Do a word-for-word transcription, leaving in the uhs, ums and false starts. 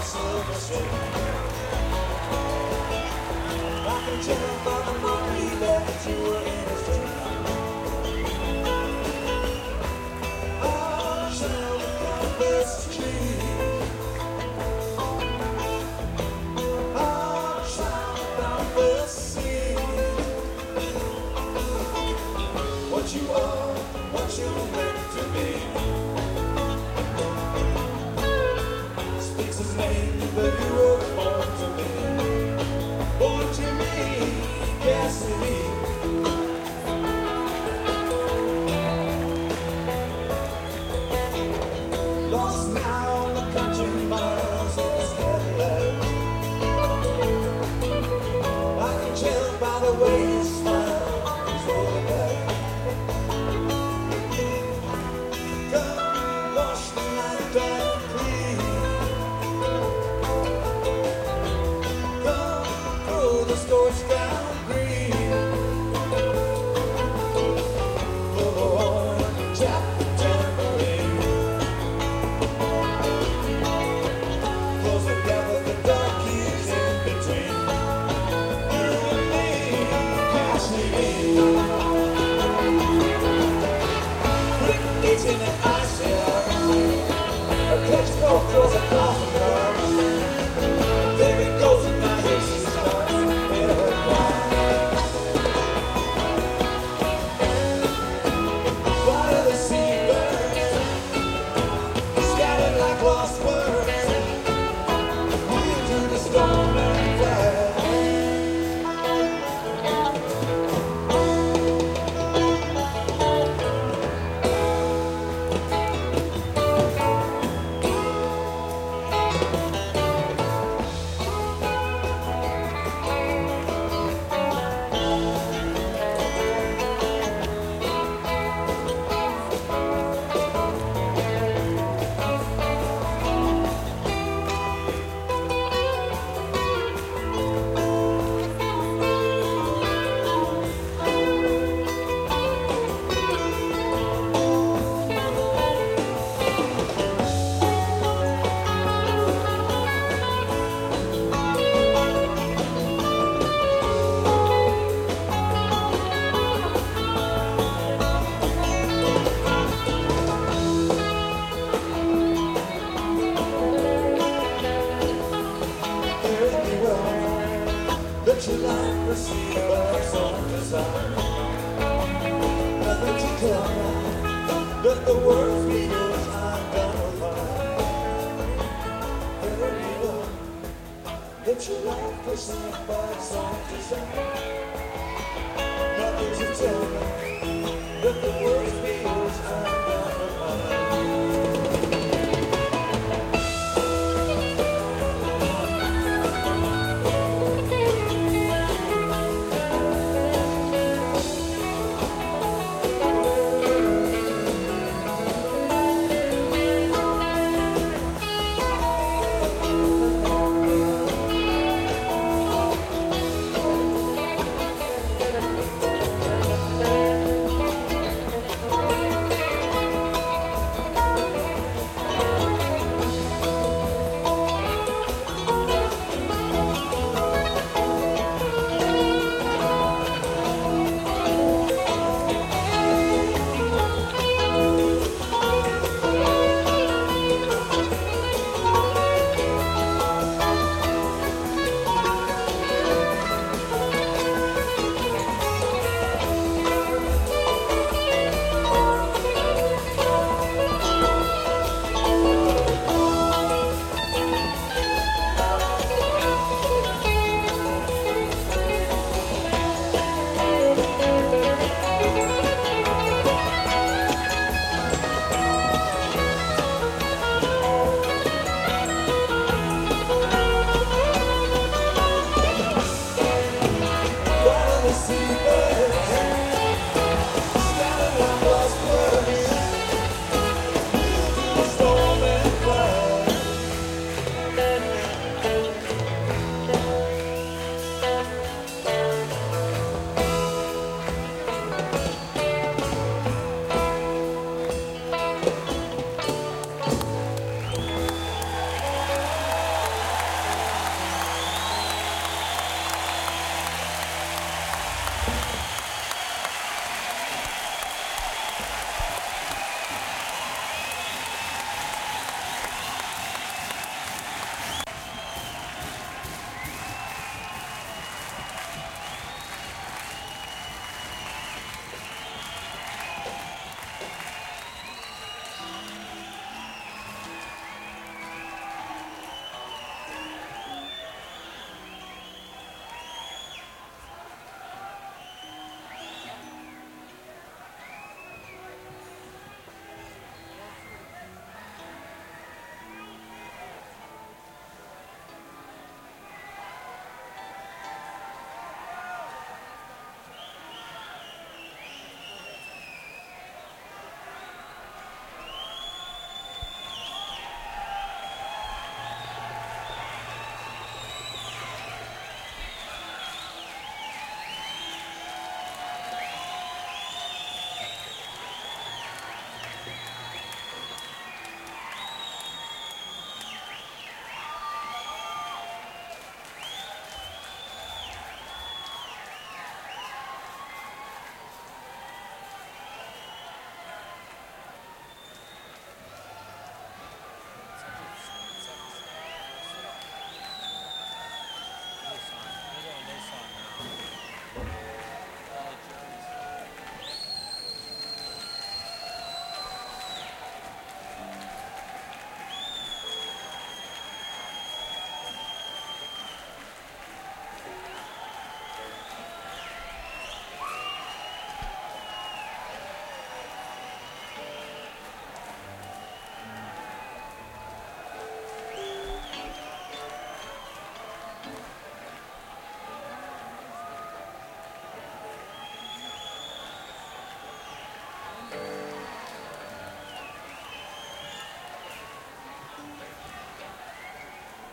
silver string. I can tell by the monkey that you were in his dream. I'll shall become this tree. I'll shall become the sea. What you are, what you meant to be. Speaks his name, but you were born to me. Born to me, Cassidy. Lost now on the country miles of this Cadillac. I can tell by the way you smile, he's rolling back. Come, wash the night down clean. Come, throw the scorched down green. Lord, tap the tambourine. Close together the dark keys in between. You and me, Cassidy. Quick beating and ice here. A catch ball throws a coffin car. There it goes and now here she starts. Let her fly. Why do the seabirds scattered like lost words? Wheel through the storm and fly. That your life received by some desire. Nothing to tell now that the words be yours, I'm gonna find. Everyone that your life received by some desire. Nothing to tell now that the words